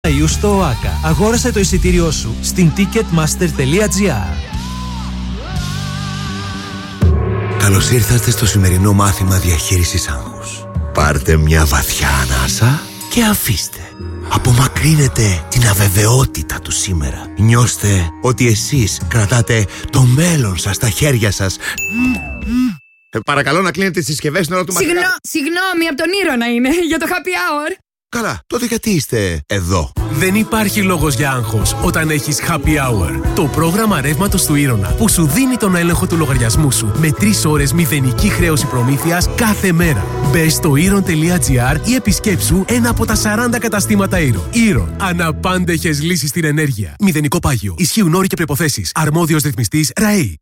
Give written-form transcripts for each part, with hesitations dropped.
Μαΐου στο ΟΑΚΑ. Αγόρασε το εισιτήριό σου στην ticketmaster.gr. Καλώς ήρθατε στο σημερινό μάθημα διαχείρισης άγχους. Πάρτε μια βαθιά ανάσα και αφήστε. Απομακρύνετε την αβεβαιότητα του σήμερα. Νιώστε ότι εσείς κρατάτε το μέλλον σας στα χέρια σας. Παρακαλώ να κλείνετε τις συσκευές στην ώρα του μαθήματος. Συγγνώμη, από τον Ήρωνα είναι, για το happy hour. Καλά, τότε γιατί είστε εδώ? Δεν υπάρχει λόγος για άγχος όταν έχεις Happy Hour. Το πρόγραμμα ρεύματος του Ήρωνα που σου δίνει τον έλεγχο του λογαριασμού σου με 3 ώρες μηδενική χρέωση προμήθειας κάθε μέρα. Μπες στο Iron.gr ή επισκέψου ένα από τα 40 καταστήματα Iron. Iron. Αναπάντεχες λύσεις στην ενέργεια. Μηδενικό πάγιο. Ισχύουν όροι και προϋποθέσεις. Αρμόδιος ρυθμιστής ΡΑΗ.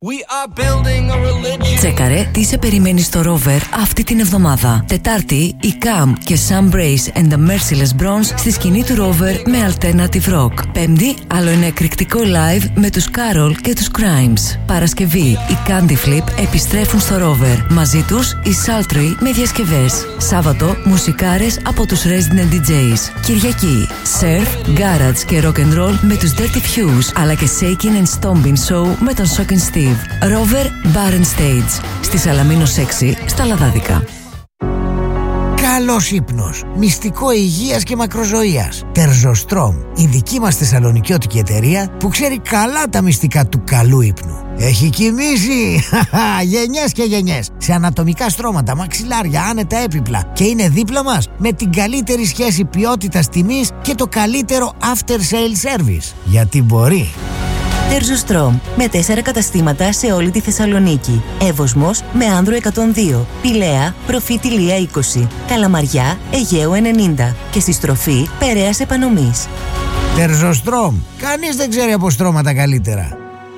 Τσέκαρε τι σε περιμένει στο Rover αυτή την εβδομάδα. Τετάρτη, η Cam και Sam Brace and the Merciless Bronze στη σκηνή του Rover με alternative rock. Πέμπτη, άλλο ένα εκρηκτικό live με τους Carol και τους Crimes. Παρασκευή, οι Candy Flip επιστρέφουν στο Rover. Μαζί τους, οι Sultry με διασκευές. Σάββατο, μουσικάρες από τους Resident DJs. Κυριακή, surf, garage και rock and roll με τους Dirty Fuse, αλλά και shaking and stomping show με τον Shocking Steve. Rover Bar and Stage. Στη Σαλαμίνο 6, στα Λαδάδικα. Καλός ύπνος, μυστικό υγείας και μακροζωίας. Τερζοστρόμ, η δική μας θεσσαλονικιώτικη εταιρεία που ξέρει καλά τα μυστικά του καλού ύπνου. Έχει κοιμήσει γενιές και γενιές σε ανατομικά στρώματα, μαξιλάρια, άνετα έπιπλα και είναι δίπλα μας με την καλύτερη σχέση ποιότητας τιμής και το καλύτερο after sale service. Γιατί μπορεί. Τερζοστρόμ, με 4 καταστήματα σε όλη τη Θεσσαλονίκη. Εύωσμος με Άνδρο 102, Πηλαία, Προφήτη Λία 20, Καλαμαριά, Αιγαίου 90 και στη στροφή Περαίας Επανομής. Τερζοστρόμ, κανείς δεν ξέρει από στρώματα καλύτερα.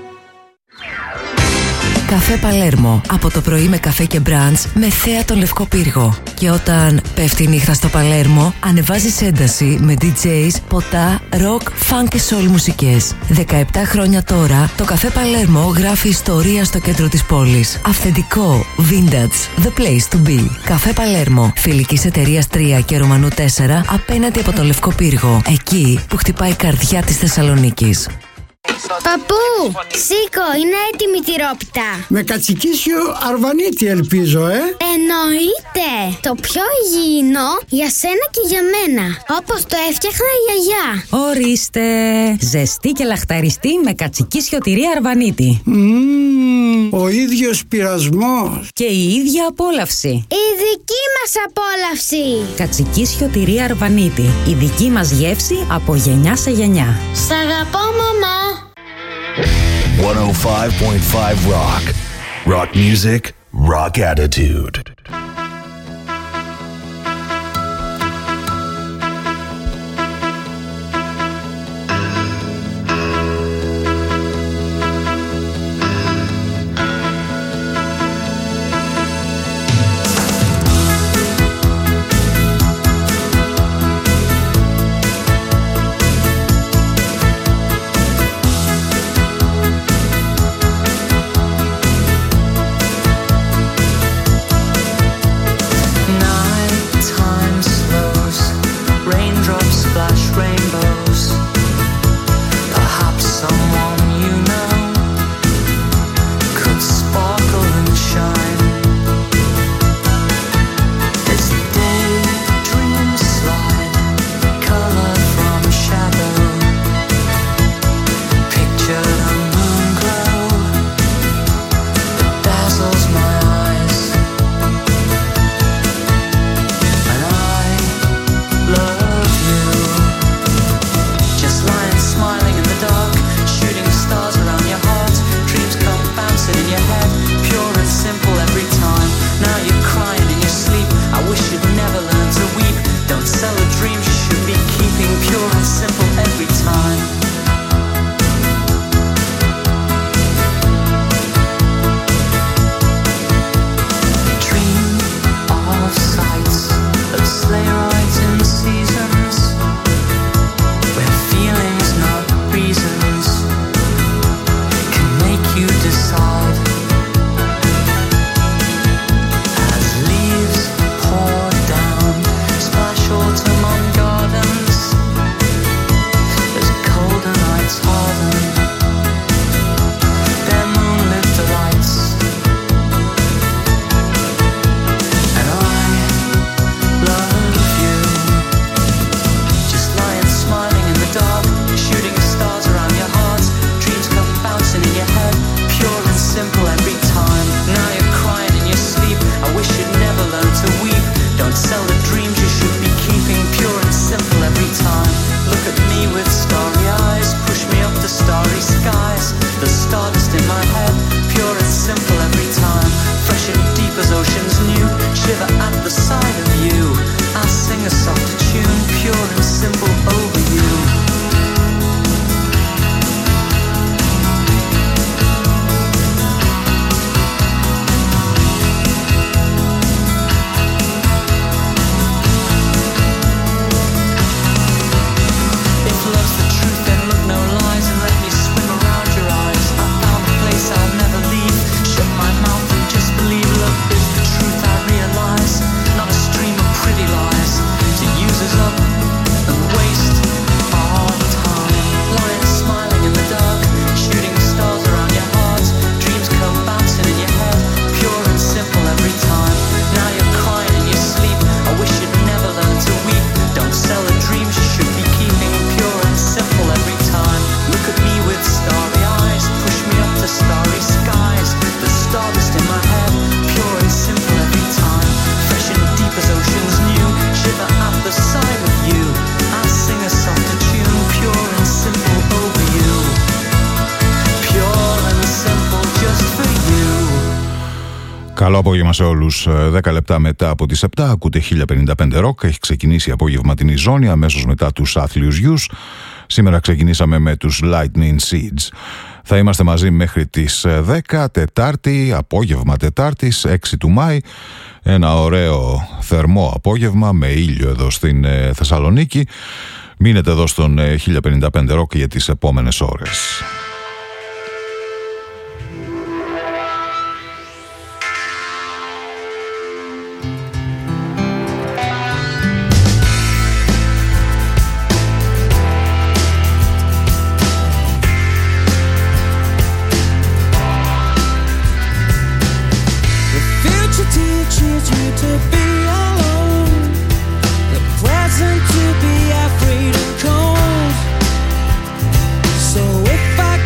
Καφέ Παλέρμο. Από το πρωί με καφέ και μπραντς με θέα τον Λευκό Πύργο. Και όταν πέφτει η νύχτα στο Παλέρμο, ανεβάζεις ένταση με DJs, ποτά, rock, funk και soul μουσικές. 17 χρόνια τώρα, το Καφέ Παλέρμο γράφει ιστορία στο κέντρο της πόλης. Αυθεντικό, vintage, the place to be. Καφέ Παλέρμο. Φιλικής εταιρείας 3 και Ρωμανού 4, απέναντι από τον Λευκό Πύργο. Εκεί που χτυπάει η καρδιά της Θεσσαλονίκης. Παππού, σήκω, είναι έτοιμη η τυρόπιτα. Με κατσικίσιο αρβανίτη ελπίζω, Εννοείται. Το πιο υγιεινό για σένα και για μένα. Όπως το έφτιαχνα η γιαγιά. Ορίστε. Ζεστή και λαχταριστή με κατσικίσιο τυρί αρβανίτη. Ο ίδιος πειρασμός. Και η ίδια απόλαυση. Η δική μας απόλαυση. Κατσικίσιο τυρί αρβανίτη. Η δική μας γεύση από γενιά σε γενιά. Σ' αγαπώ, μαμά. 105.5 Rock. Rock music, rock attitude. pure and simple over you. Καλό απόγευμα σε όλους. 10 λεπτά μετά από τις 7 ακούτε 1055 Rock. Έχει ξεκινήσει η απόγευματινή ζώνη αμέσως μετά τους άθλιους γιους. Σήμερα ξεκινήσαμε με τους Lightning Seeds. Θα είμαστε μαζί μέχρι τις 10 Τετάρτη, απόγευμα Τετάρτης, 6 του Μάη. Ένα ωραίο θερμό απόγευμα με ήλιο εδώ στην Θεσσαλονίκη. Μείνετε εδώ στον 1055 Rock για τις επόμενες ώρες. So if I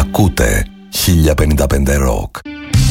Ακούτε 1055 Rock.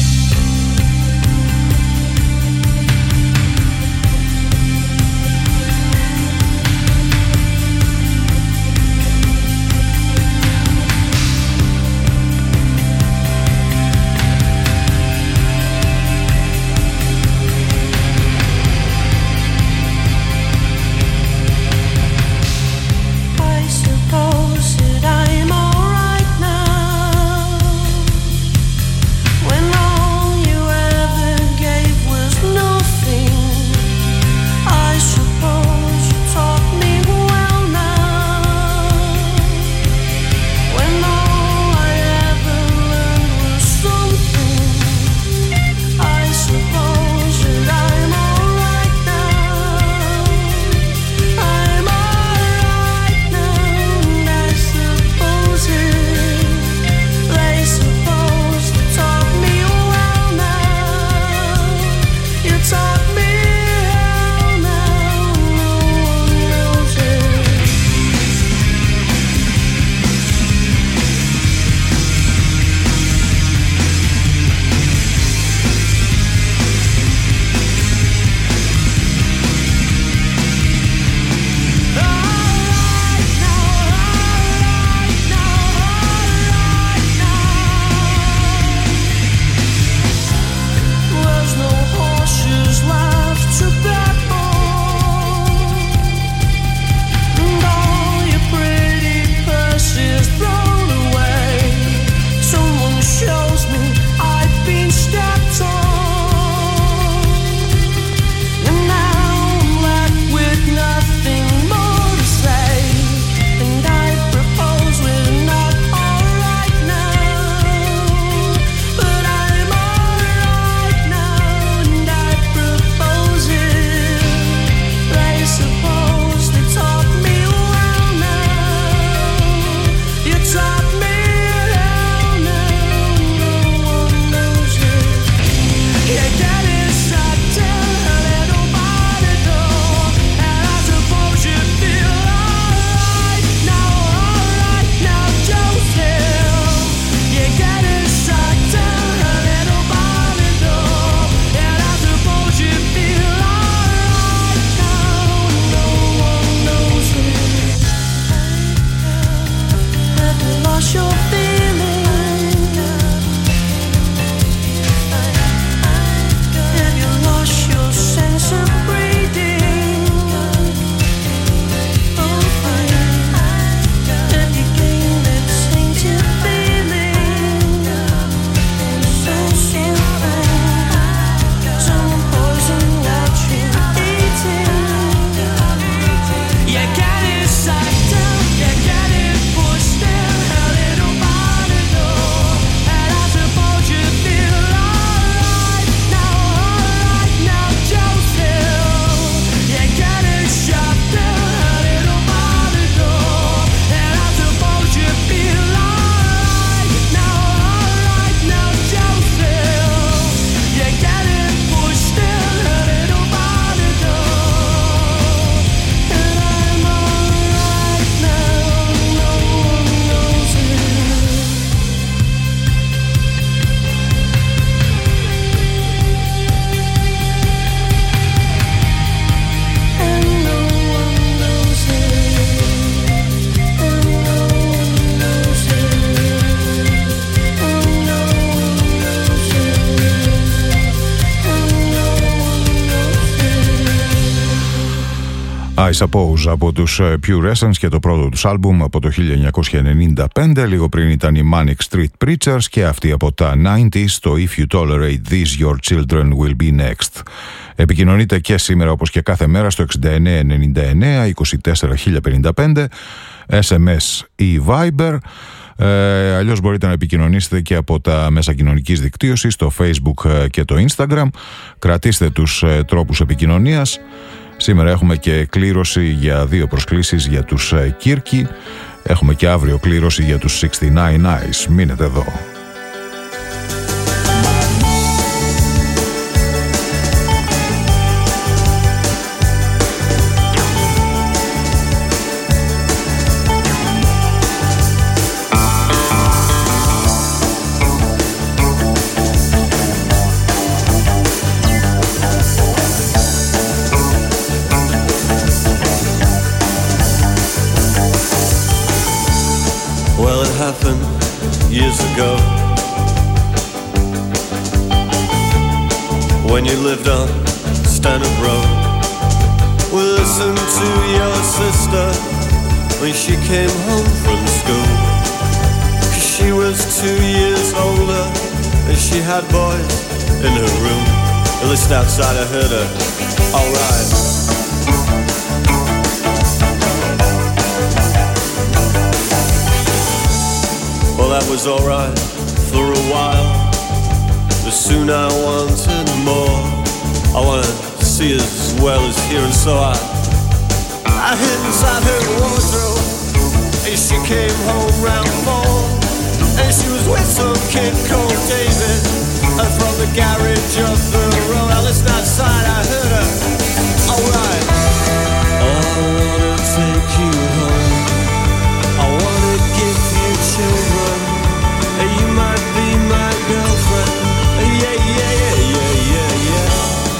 I Suppose από τους Pure Essence και το πρώτο τους άλμπουμ από το 1995. Λίγο πριν ήταν οι Manic Street Preachers και αυτή από τα 90s, το If You Tolerate This Your Children Will Be Next. Επικοινωνείτε και σήμερα όπως και κάθε μέρα στο 6999 24055, SMS ή Viber. Αλλιώς μπορείτε να επικοινωνήσετε και από τα μέσα κοινωνικής δικτύωσης, το Facebook και το Instagram. Κρατήστε τους τρόπους επικοινωνίας. Σήμερα έχουμε και κλήρωση για 2 προσκλήσεις για τους Κίρκι. Έχουμε και αύριο κλήρωση για τους 69 Eyes. Μείνετε εδώ. happened years ago, when you lived on Stanhope Road. Well, listen to your sister when she came home from school, 'cause she was 2 years older and she had boys in her room. At least outside I heard her, alright. Well, that was alright for a while, but soon I wanted more. I wanted to see as well as hear, and so I hid inside her wardrobe, and she came home round 4, and she was with some kid called David, from the garage up the road. I listened outside, I heard her, alright. Oh, I wanna take you home, I wanna give you children, and you might be my girlfriend. Yeah, yeah, yeah, yeah, yeah, yeah.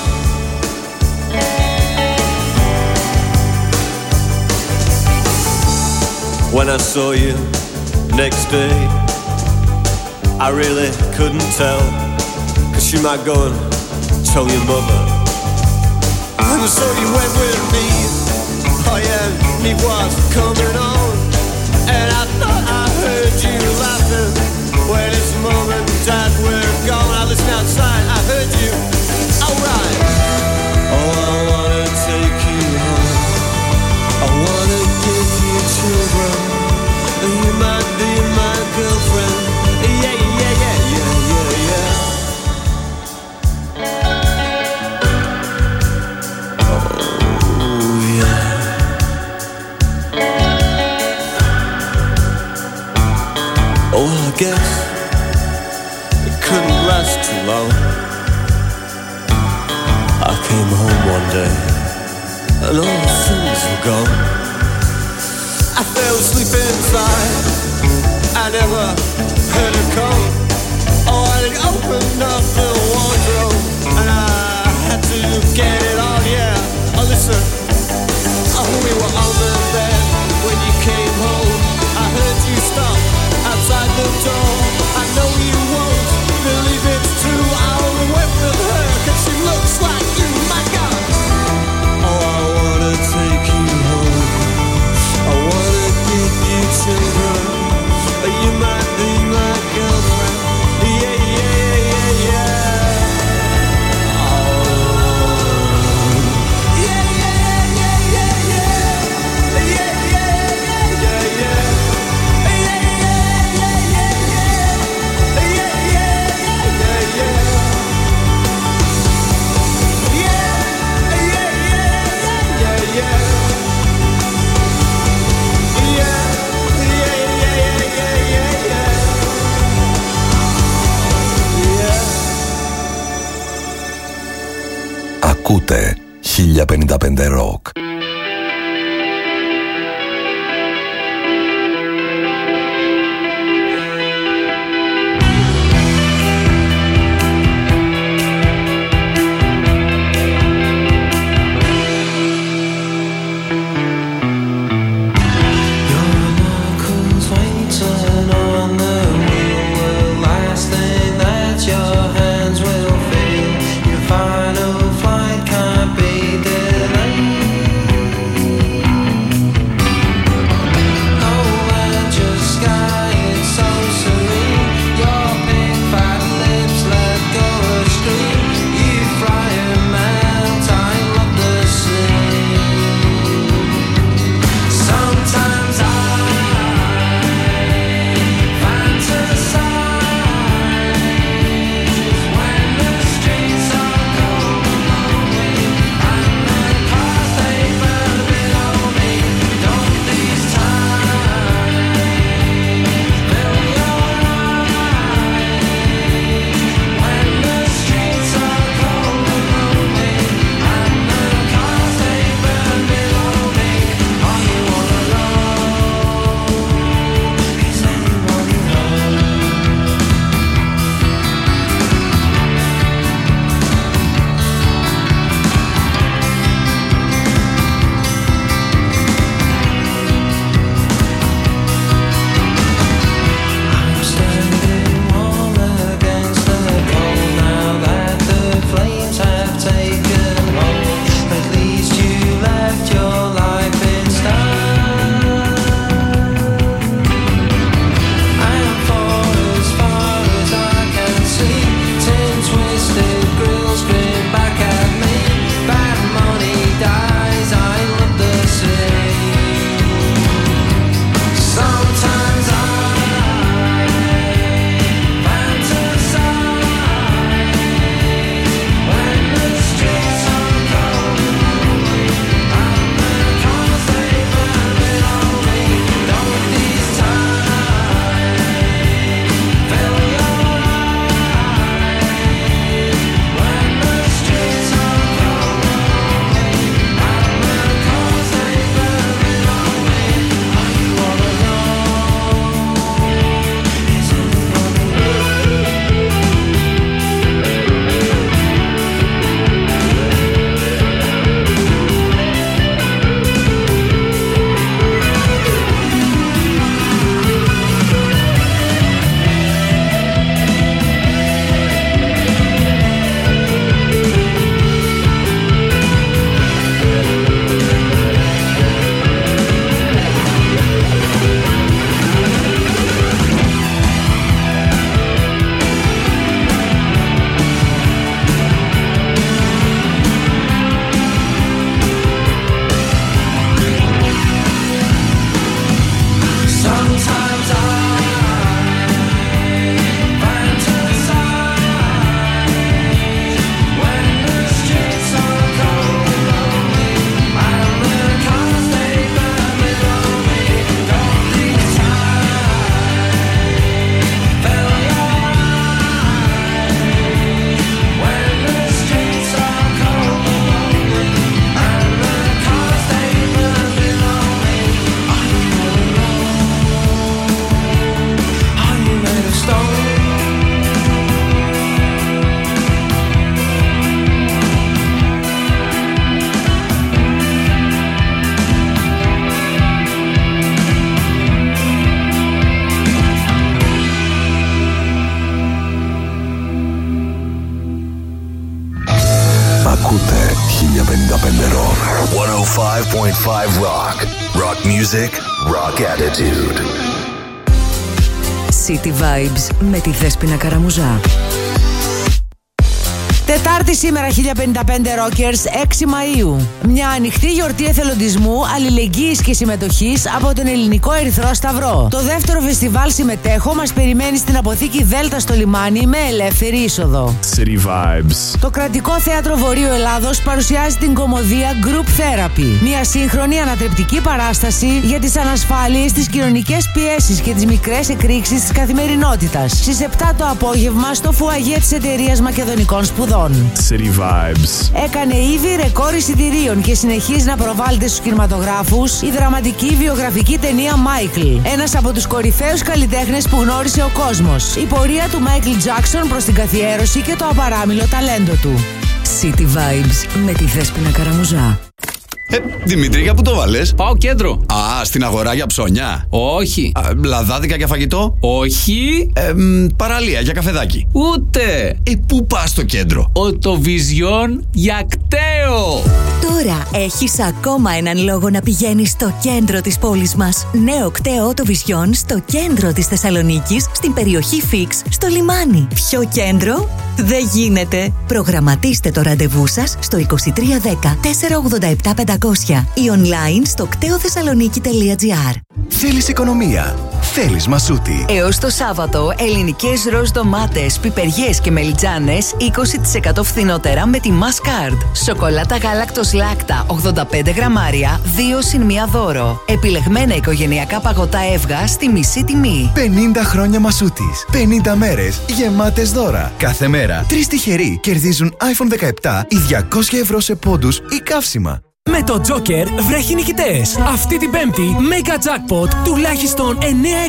When I saw you next day, I really couldn't tell, 'cause she might go and tell your mother. And so you went with me, oh yeah, me was coming on, and I thought I heard you laughing when his mom and dad were gone. I listened outside, I heard you, alright. Oh, I wanna take you home, I wanna give you children, and you might be my girlfriend. Yeah, yeah, yeah, yeah, yeah, yeah. Oh, yeah. Oh, well, I guess it couldn't last too long. I came home one day, and all the things were gone. I fell asleep inside, I never heard her come. Oh, I opened up the wardrobe, and I had to get it on, yeah. Oh, listen, oh, we were on the bed when you came home. I heard you stop outside the door. I know you won't believe it's true. I only went with her 'cause she looks like you, my God. Oh, I wanna take you home, I wanna give you children, you might be my girlfriend. Yeah, yeah, yeah, yeah. Oh. Yeah, yeah, yeah, yeah, yeah. Yeah, yeah, yeah, yeah, yeah. Yeah, yeah, yeah, yeah, yeah. Yeah, yeah, yeah, yeah, yeah. Yeah, yeah, yeah, yeah, yeah. Ακούτε 1055 Rock. Final flight can't be delayed. 105.5 Rock. Rock music, rock attitude. City Vibes με τη Δέσποινα Καραμουζά. Τετάρτη σήμερα, 1055 Rockers, 6 Μαΐου. Μια ανοιχτή γιορτή εθελοντισμού, αλληλεγγύης και συμμετοχής από τον Ελληνικό Ερυθρό Σταυρό. Το δεύτερο φεστιβάλ συμμετέχω μας περιμένει στην αποθήκη Δέλτα στο λιμάνι με ελεύθερη είσοδο. City Vibes. Το Κρατικό Θέατρο Βορείου Ελλάδος παρουσιάζει την κωμωδία Group Therapy. Μια σύγχρονη ανατρεπτική παράσταση για τις ανασφάλειες, τις κοινωνικές πιέσεις και τις μικρές εκρήξεις της καθημερινότητας. Στις 7 το απόγευμα στο φουαγέ της Εταιρείας Μακεδονικών Σπουδών. City Vibes. Έκανε ήδη ρεκόρ εισιτηρίων και συνεχίζει να προβάλλεται στους κινηματογράφους η δραματική βιογραφική ταινία Michael. Ένας από τους κορυφαίους καλλιτέχνες που γνώρισε ο κόσμος. Η πορεία του Michael Jackson προς την καθιέρωση και το απαράμιλο ταλέντο του. City Vibes με τη Δέσποινα Καραμουζά. Δημήτρη, για πού το βάλες? Πάω κέντρο. Α, στην αγορά για ψώνια. Όχι. Λαδάδικα για φαγητό. Όχι. Παραλία για καφεδάκι. Ούτε. Πού πας στο κέντρο? Οτοβιζιόν για κταίο. Τώρα έχεις ακόμα έναν λόγο να πηγαίνεις στο κέντρο της πόλης μας. Νέο κταίο Οτοβιζιόν στο κέντρο της Θεσσαλονίκης, στην περιοχή Φίξ, στο λιμάνι. Ποιο κέντρο? Δεν γίνεται. Προγραμματίστε το ραντεβού σας στο 2310 487 500 ή online στο κτεοθεσσαλονίκη.gr. Θέλεις οικονομία? Θέλεις Μασούτη. Έως το Σάββατο, ελληνικές ροζ ντομάτες, πιπεριές και μελιτζάνες 20% φθηνότερα με τη Masscard. Σοκολάτα γάλακτος Λάκτα 85 γραμμάρια, 2 συν 1 δώρο. Επιλεγμένα οικογενειακά παγωτά Εύγα στη μισή τιμή. 50 χρόνια Μασούτης. 50 μέρες γεμάτες δώρα. Κάθε μέρα 3 τυχεροί κερδίζουν iPhone 17 ή 200 ευρώ σε πόντους ή καύσιμα. Με το Joker βρέχει νικητές. Αυτή την Πέμπτη, Mega Jackpot τουλάχιστον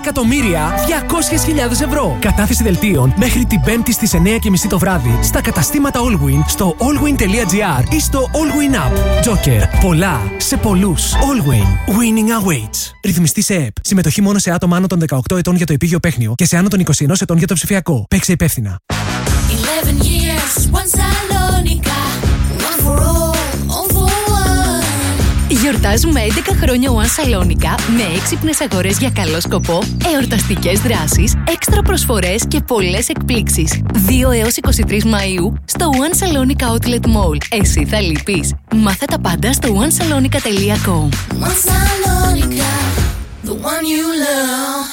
9.200.000 ευρώ. Κατάθεση δελτίων μέχρι την Πέμπτη στις 9:30 το βράδυ στα καταστήματα Allwyn, στο allwyn.gr ή στο Allwyn App. Joker. Πολλά σε πολλούς. Allwyn. Winning awaits. Ρυθμιστή σε ΕΠ. Συμμετοχή μόνο σε άτομα άνω των 18 ετών για το επίγειο παίχνιο και σε άνω των 21 ετών για το ψηφιακό. Παίξε υπεύθυνα. 11 years, one Salonika, one for all for one. Γιορτάζουμε 11 χρόνια One Salonika με έξυπνες αγορές για καλό σκοπό, εορταστικές δράσεις, έξτρα προσφορές και πολλές εκπλήξεις. 2 έως 23 Μαΐου στο One Salonika Outlet Mall. Εσύ θα λείπεις. Μάθε τα πάντα στο onesalonika.com. One Salonika, the one you love.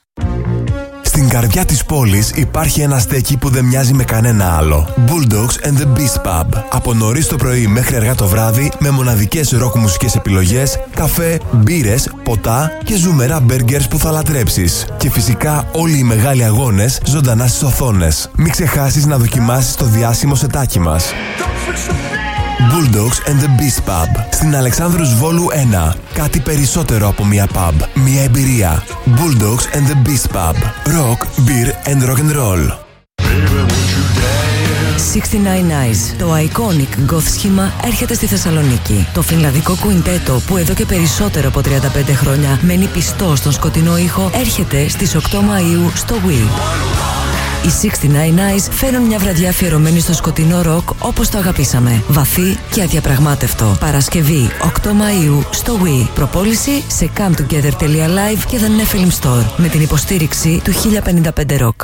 Στην καρδιά της πόλης υπάρχει ένα στέκι που δεν μοιάζει με κανένα άλλο. Bulldogs and the Beast Pub. Από νωρίς το πρωί μέχρι αργά το βράδυ με μοναδικές ροκ μουσικές επιλογές, καφέ, μπύρες, ποτά και ζουμερά μπέργκερς που θα λατρέψεις. Και φυσικά όλοι οι μεγάλοι αγώνες ζωντανά στις οθόνες. Μην ξεχάσεις να δοκιμάσεις το διάσημο σετάκι μας. Bulldogs and the Beast Pub. Στην Αλεξάνδρους Βόλου 1. Κάτι περισσότερο από μια pub. Μια εμπειρία. Bulldogs and the Beast Pub. Rock, beer and rock and roll. 69 Eyes. Το iconic goth σχήμα έρχεται στη Θεσσαλονίκη. Το φινλανδικό κουιντέτο που εδώ και περισσότερο από 35 χρόνια μένει πιστό στον σκοτεινό ήχο έρχεται στις 8 Μαΐου στο Wii. Οι 69 Eyes φέρνουν μια βραδιά αφιερωμένη στο σκοτεινό ροκ όπως το αγαπήσαμε. Βαθύ και αδιαπραγμάτευτο. Παρασκευή 8 Μαΐου στο Wii. Προπόληση σε cometogether.live και The Nephilim Store με την υποστήριξη του 1055 Rock.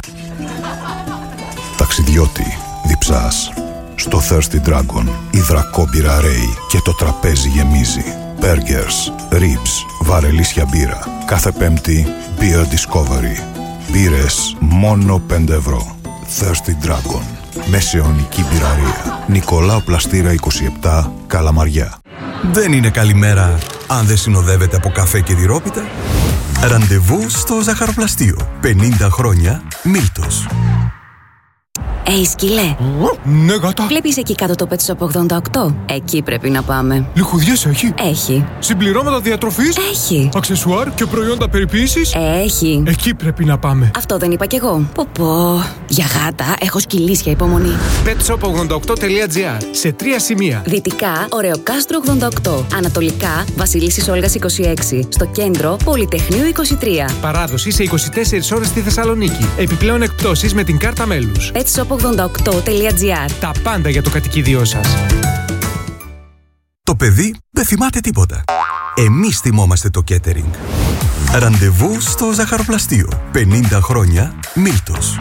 Ταξιδιώτη, διψάς. Στο Thirsty Dragon υδρακόμπυρα ρέει και το τραπέζι γεμίζει. Burgers, ribs, βαρελίσια μπύρα. Κάθε Πέμπτη Beer Discovery. Μπύρες μόνο 5 ευρώ. Thirsty Dragon. Μεσαιωνική μπυραρία. Νικολάου Πλαστήρα 27, Καλαμαριά. Δεν είναι καλημέρα αν δεν συνοδεύεται από καφέ και τυρόπιτα. Ραντεβού στο ζαχαροπλαστείο. 50 χρόνια Μίλτος. Σκύλε. Ναι, γάτα. Βλέπεις εκεί κάτω το Pet Shop 88? Εκεί πρέπει να πάμε. Λιχουδιές έχει? Έχει. Συμπληρώματα διατροφής? Έχει. Αξεσουάρ και προϊόντα περιποίησης? Έχει. Εκεί πρέπει να πάμε. Αυτό δεν είπα κι εγώ. Πω. Για γάτα έχω σκυλίσια υπομονή. petshop88.gr. Σε 3 σημεία. Δυτικά, Ωρεοκάστρο 88. Ανατολικά, Βασιλίσσης Όλγας 26. Στο κέντρο, Πολυτεχνείου 23. Παράδοση σε 24 ώρες στη Θεσσαλονίκη. Επιπλέον εκπτώσεις με την κάρτα μέλους. petshop88.gr. Τα πάντα για το κατοικίδιό σας. Το παιδί δεν θυμάται τίποτα. Εμείς θυμόμαστε το catering. Ραντεβού στο ζαχαροπλαστείο. 50 χρόνια Μίλτος.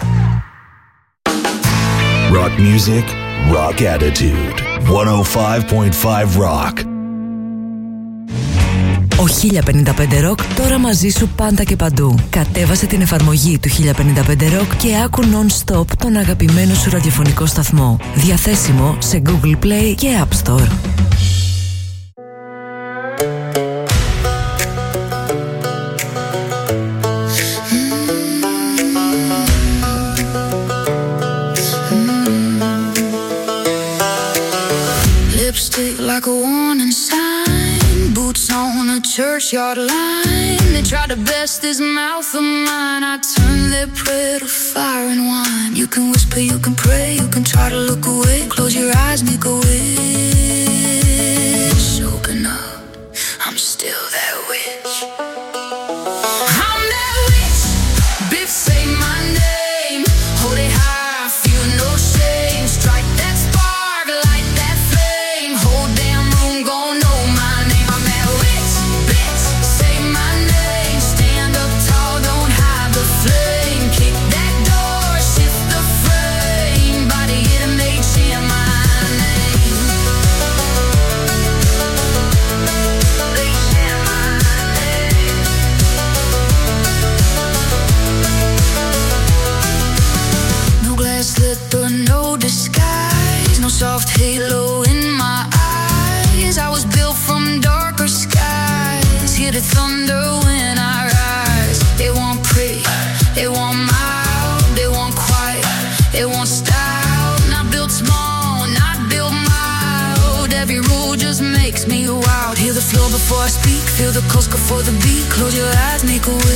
Rock music, rock attitude. 105.5 Rock. Ο 1055 Rock τώρα μαζί σου πάντα και παντού. Κατέβασε την εφαρμογή του 1055 Rock και άκου non-stop τον αγαπημένο σου ραδιοφωνικό σταθμό. Διαθέσιμο σε Google Play και App Store. Lipstick like a warning sign, boots on a churchyard line. They try to best this mouth of mine. I turn their prayer to fire and wine. You can whisper, you can pray, you can try to look away. Close your eyes, make a wish. Open up, I'm still that witch. I'm that witch. Biff say my name, hold it high, feel no shame. Strike that spark, light that flame. Whole damn room gon' know my name. I'm that witch, bitch. Say my name, stand up tall, don't hide the flame. Kick that door, shift the frame. Body hit and they chant my name. They chant my name. No glass slipper, no disguise, no soft halo in my eyes. I was built from darker skies, hear the thunder when I rise. They want pretty, they want mild, they want quiet, they want style. Not built small, not built mild. Every rule just makes me wild. Hear the floor before I speak, feel the coast before the beat. Close your eyes, make a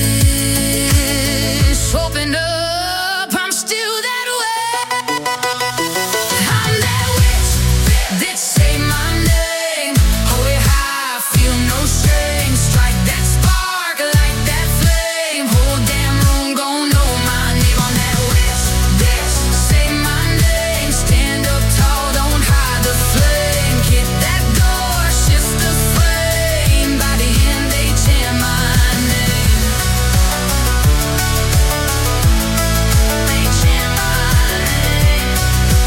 wish. Open up, I'm still that way. I'm that witch, bitch, say my name. Hold it high, feel no shame. Strike that spark, light that flame. Whole damn room gon' know my name. I'm that witch, bitch, say my name. Stand up tall, don't hide the flame. Hit that door, shift the frame. Body in, they chant my name. They chant my name.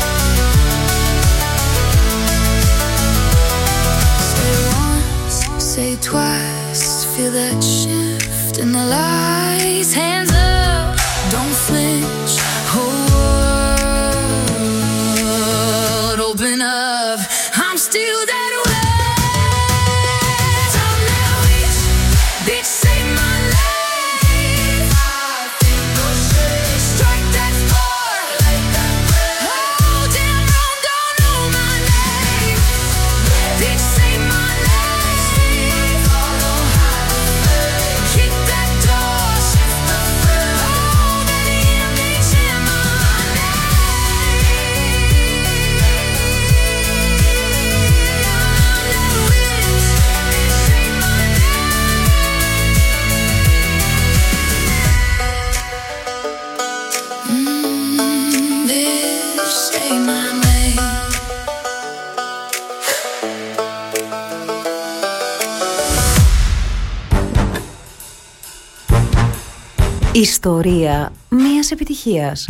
Say once, say twice, feel that shift in the lights. Hands up, don't flinch, whole world open up. I'm still that way. I'm that witch, bitch, say my name. Strike that spark, light that flame. Whole damn room don't know my name. Bitch, say my name. Kick that door, shift the frame. Oh, that image in my Bitch, say my name. Ιστορία μιας επιτυχίας.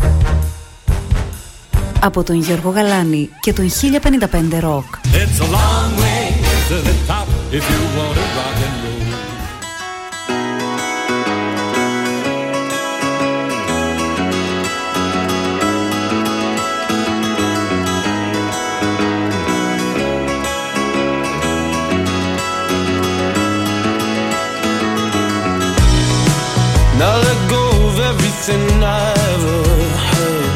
Από τον Γιώργο Γαλάνη και τον 1055 Rock. It's a long way to the top if you want to rock and roll. Now let go of everything I ever had,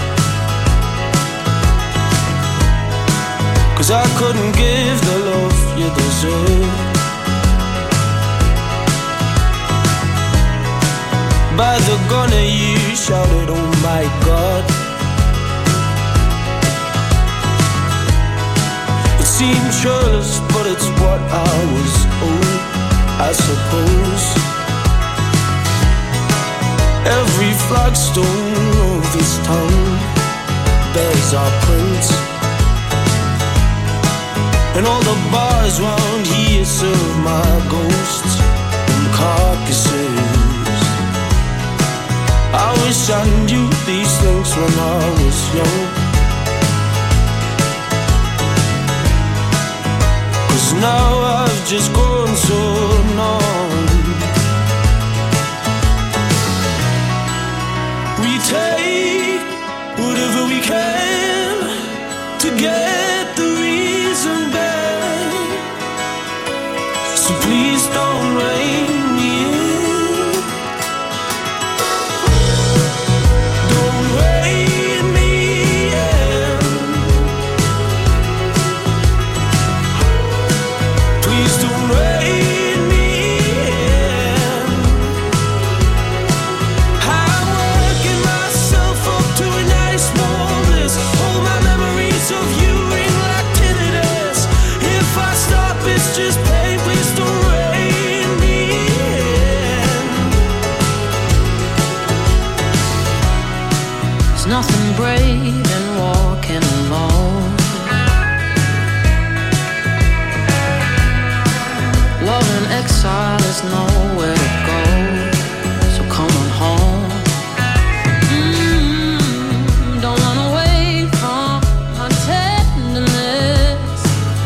'cause I couldn't give the love you deserve. By the gun of you shouted, oh my God. It seemed churlish, but it's what I was owed, I suppose. Every flagstone of this town bears our prints. And all the bars round here serve my ghosts and carcasses. I wish I knew these things when I was young, 'cause now I've just grown so numb. We take whatever we can to get the reason back, so please don't rein me in. Don't rein me in. Please don't rein me in. I'm working myself up to a nice warm bliss. All my memories of you ring like tinnitus. If I stop, it's just pain. Please don't rein me in. There's nothing brave in walking alone. Love in exile is nowhere to go, so come on home. Don't run away from my tenderness.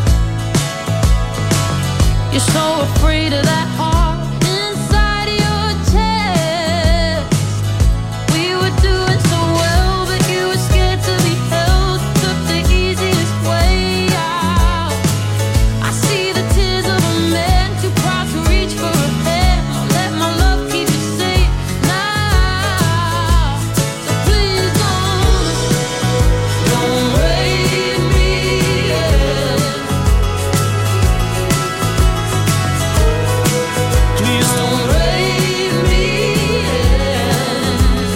You're so afraid of that heart inside your chest. We were doing so well, but you were scared to be held. Took the easiest way out. I see the tears of a man too proud to reach for a hand. I'll let my love keep you safe now. So please don't rein me in. Please don't rein me in.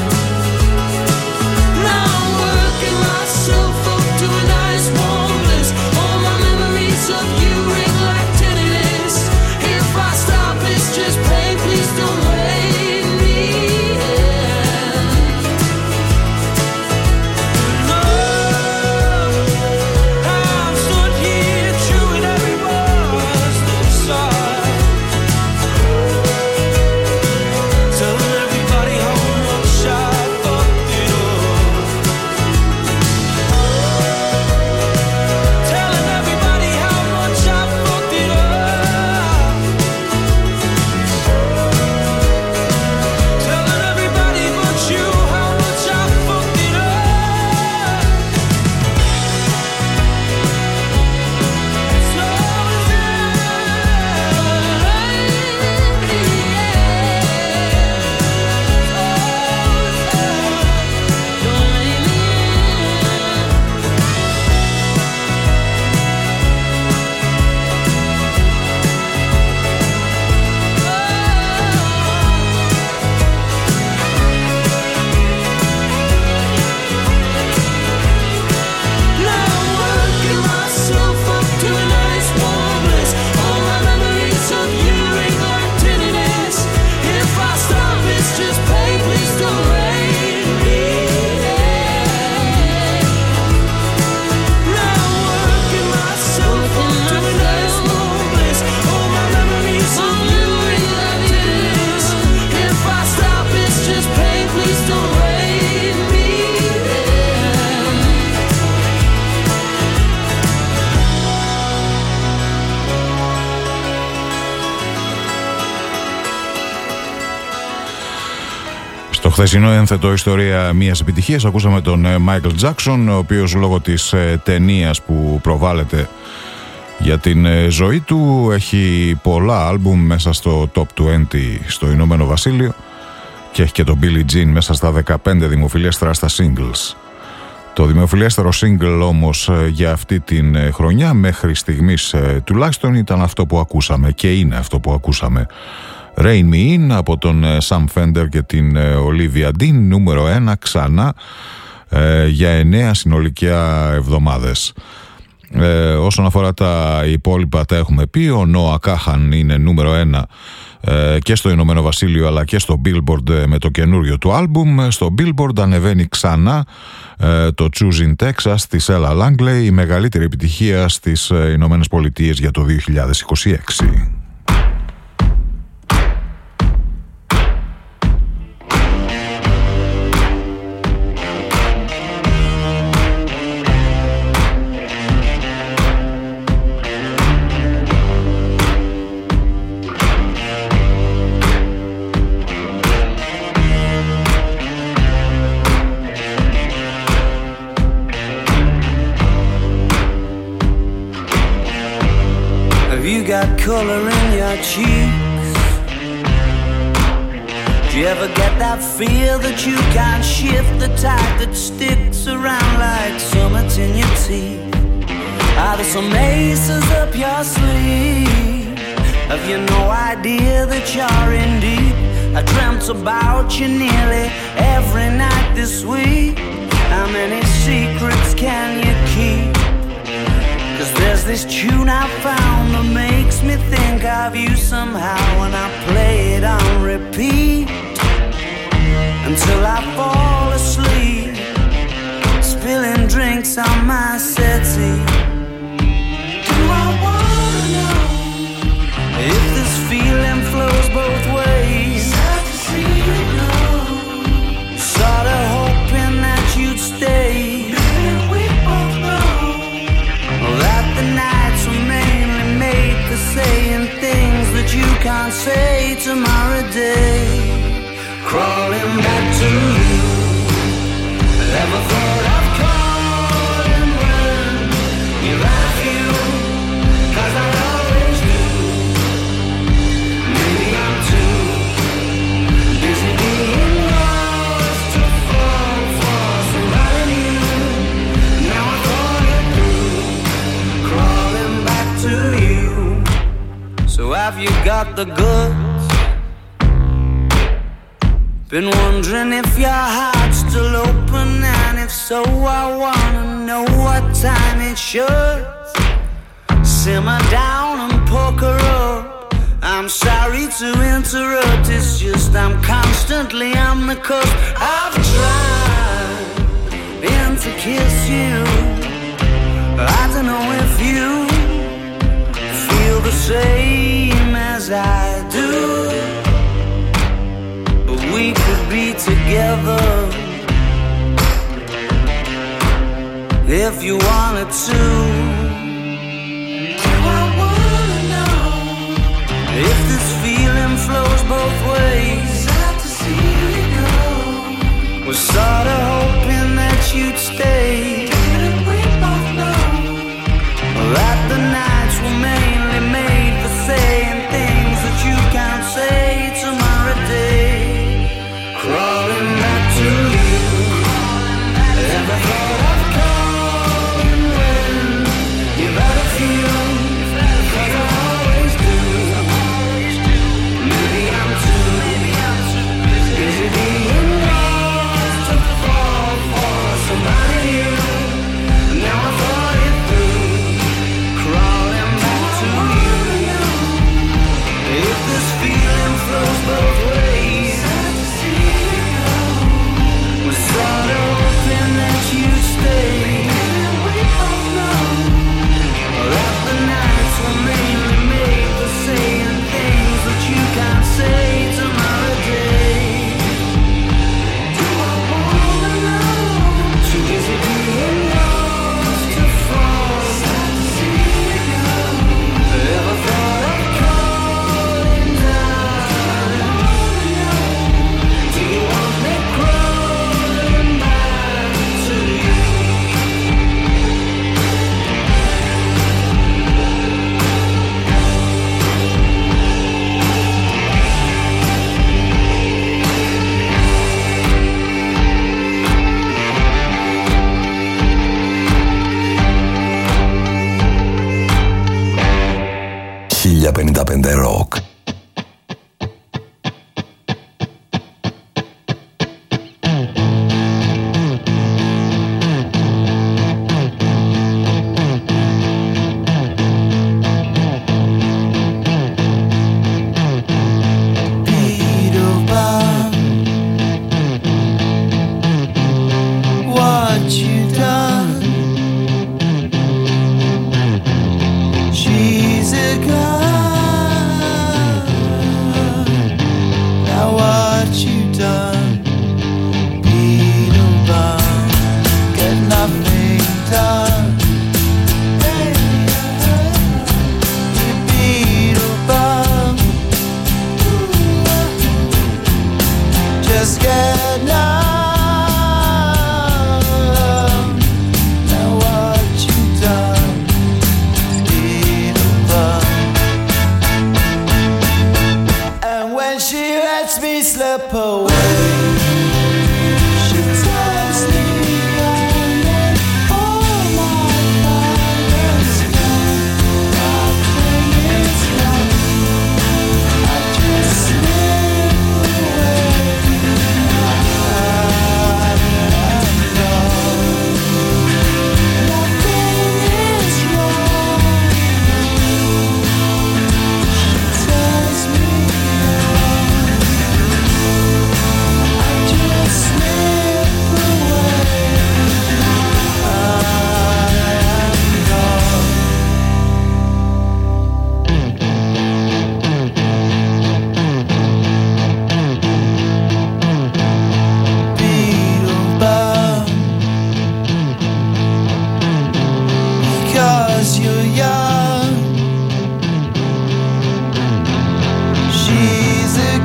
Now I'm working myself up to a nice warm bliss. All my memories of you ring like tinnitus. If I stop, it's just pain. Please don't rein me in. No, I've stood here chewing every word inside, telling everybody how much I fucked it up. Telling everybody how much I fucked it up. Telling everybody but you how much I fucked it up. Now I'm working myself up to a nice warm bliss. All my memories of you ring like tinnitus. If I stop, it's just pain. Please don't rein me in. Now I'm working myself up to a nice warm bliss. All my memories of you ring like tinnitus. If I stop, it's just pain. Please don't rein me in. Στο χθεσινό ένθετο ιστορία μιας επιτυχίας ακούσαμε τον Michael Jackson, ο οποίος λόγω της ταινίας που προβάλλεται για την ζωή του έχει πολλά άλμπουμ μέσα στο Top 20 στο Ηνωμένο Βασίλειο και έχει και τον Billie Jean μέσα στα 15 δημοφιλέστερα στα singles. Το δημοφιλέστερο single όμως για αυτή την χρονιά μέχρι στιγμής τουλάχιστον ήταν αυτό που ακούσαμε και είναι αυτό που ακούσαμε. Rain Me In από τον Sam Fender και την Olivia Dean, νούμερο 1 ξανά για 9 συνολικά εβδομάδες. Όσον αφορά τα υπόλοιπα τα έχουμε πει. Ο Νόα Κάχαν είναι νούμερο 1 και στο Ηνωμένο Βασίλειο αλλά και στο Billboard με το καινούριο του άλμπουμ. Στο Billboard ανεβαίνει ξανά το Choosing Texas της Ella Langley, η μεγαλύτερη επιτυχία στις Ηνωμένες Πολιτείες για το 2026. Color in your cheeks. Do you ever get that feel that you can't shift, the tide that sticks around like summits in your teeth? Are there some aces up your sleeve? Have you no idea that you're in deep? I dreamt about you nearly every night this week. How many secrets can you keep? 'Cause there's this tune I found that makes me think of you somehow, and I play it on repeat until I fall asleep, spilling drinks on my settee. Do I wanna know if this feeling flows both ways? Sad to see you go. Sorta hoping that you'd stay. That the nights were mainly made for saying things that you can't say tomorrow day. Crawling back to you. Never thought I'd call and run. You're out you, 'cause I always do. Maybe I'm too busy being lost to fall for somebody new. Now I thought it through. Crawling back to you. So have you got the goods? Been wondering if your heart's still open, and if so, I wanna know what time it should. Simmer down and poker up. I'm sorry to interrupt, it's just I'm constantly on the cusp. I've tried and to kiss you. I don't know if you feel the same as I do, but we could be together if you wanted to. Do I wanna know if this feeling flows both ways? Sad to see you go. Was sorta hoping that you'd stay. That the nights were mainly made for saying things that you can't say tomorrow day. Crawling back to you. Never thought I'd call and when you've had a few, 'cause I always do. Maybe I'm too busy being lost to fall for somebody new. you done? She's a gun. Now what you done? Beetlebum, get nothing done. You Beetlebum, just get numb. Now what you done? Beetlebum. And when she lets me slip away, she tells me I'm all my father's gone. Nothing is right. I just slip away. I'm gone. Nothing is wrong. She tells me I just slip away. Beetlebum, because you're young. She's a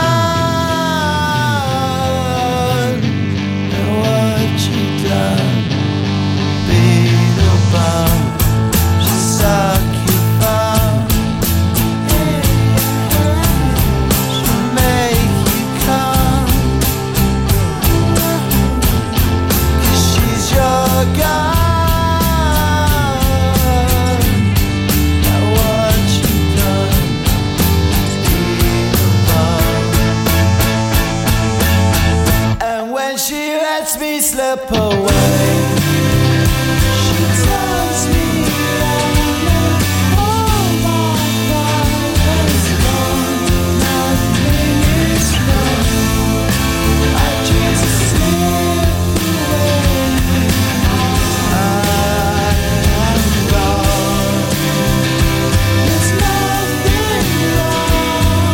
gun. And what you done? Beetlebum, she suck you fun. She'll make you come. 'Cause she's your gun. Now what you done? Beetlebum. And when she lets me slip away, she tells me all my father's gone. Nothing is wrong. I just slip away. I'm gone. There's nothing wrong.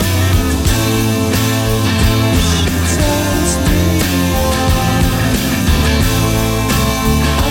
She tells me I'm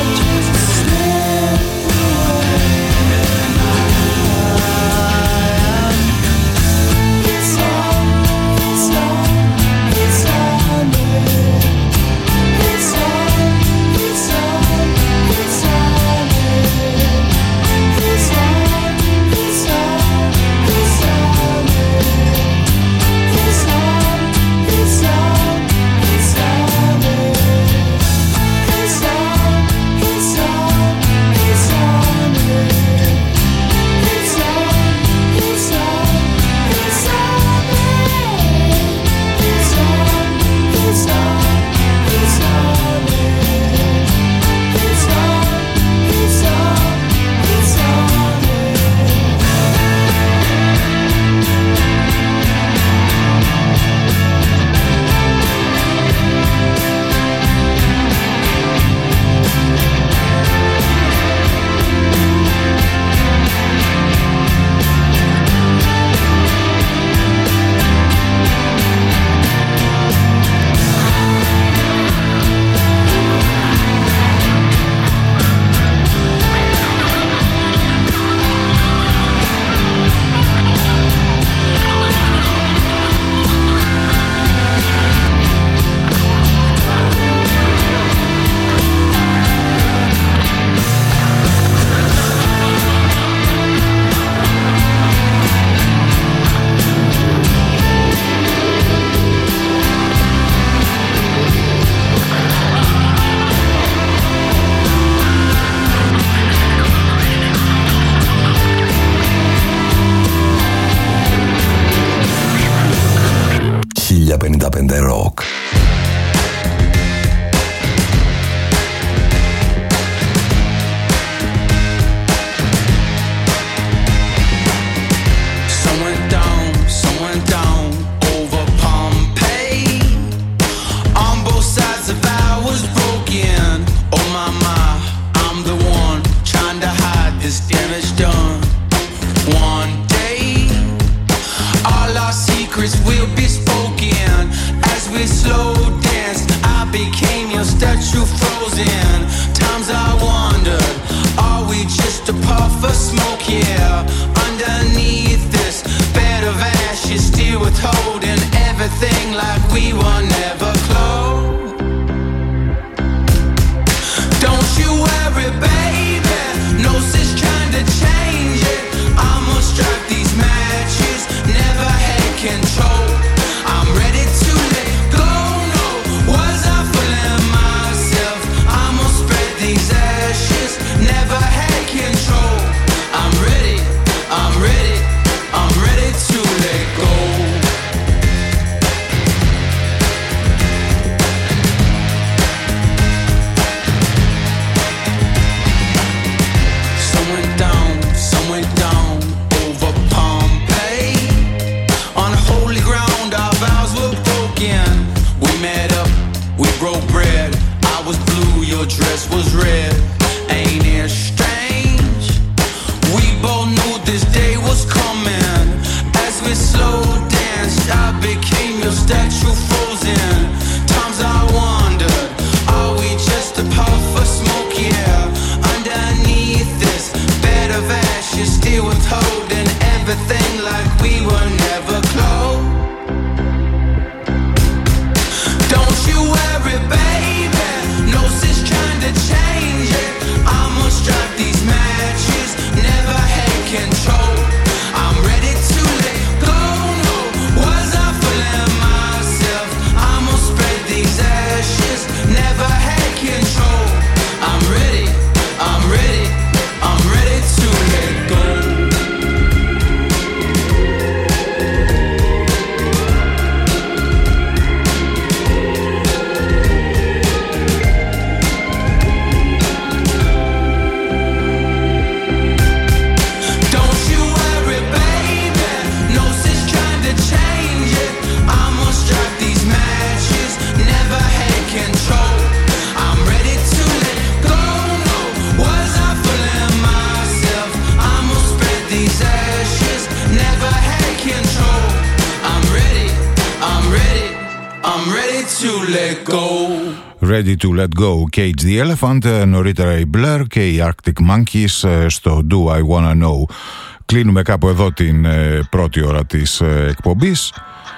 frozen. Times I wondered, are we just a puff of smoke? Yeah, underneath this bed of ashes, still withholding everything like we were never close. Don't you worry, baby, no sense trying to change it. I'ma strike these matches, never had control. I'm ready to let go, no, was I fooling myself? I'ma spread these ashes, never had control. I'm ready, I'm ready, I'm ready to let go. Some went down over Pompeii. On holy ground our vows were broken. We met up, we broke bread. I was blue, your dress was red. Ain't it strange? We both knew this day was coming. As we slow danced, I became your statue frozen. Times I wondered, are we just a puff of smoke? Yeah, underneath this bed of ashes, still withholding everything like we were never close. Don't you worry, baby, no sense trying to change it. I'ma strike these matches, never had control. I'm ready to let go, no, was I fooling myself? I'ma spread these ashes, never had control. I'm ready, I'm ready, I'm ready to let go. Don't you worry, baby, no sense trying to change it. I'ma strike these matches, never had control. I'm ready to let go, no, was I fooling myself? I'ma spread these ashes, never had control. I'm ready, I'm ready, I'm ready to let go. Ready to Let Go, Cage the Elephant, νωρίτερα η Blur και οι Arctic Monkeys στο Do I Wanna Know. Κλείνουμε κάπου εδώ την πρώτη ώρα της εκπομπής.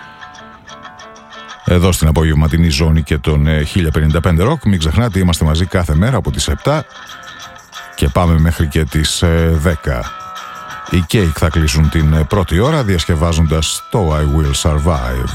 Εδώ στην απογευματινή ζώνη και τον 1055 Rock. Μην ξεχνάτε, είμαστε μαζί κάθε μέρα από τις 7 και πάμε μέχρι και τις 10. Οι Cake θα κλείσουν την πρώτη ώρα διασκευάζοντας το I Will Survive.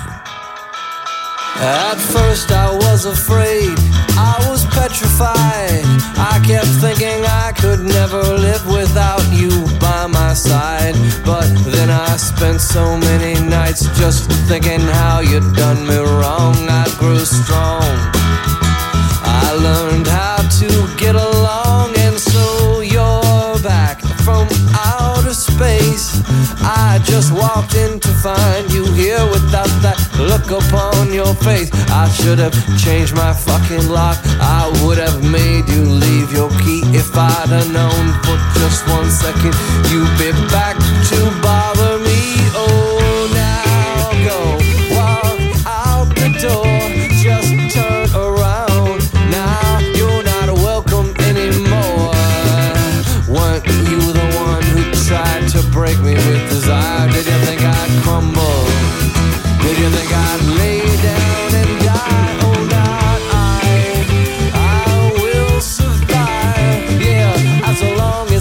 At first I was afraid, I was petrified. I kept thinking I could never live without you by my side. But then I spent so many nights just thinking how you'd done me wrong. I grew strong, I learned how to get along. And so you're back from outer space. I just walked in to find you here without that look upon your face. I should have changed my fucking lock. I would have made you leave your key if I'd have known for just 1 second you'd be back to bother me. Oh, now go walk out the door, just turn around. Now you're not welcome anymore. Weren't you the one who tried to break me with desire? Did you think I'd crumble? Did you think I'd lay down and die? Oh, not I will survive. Yeah, as long as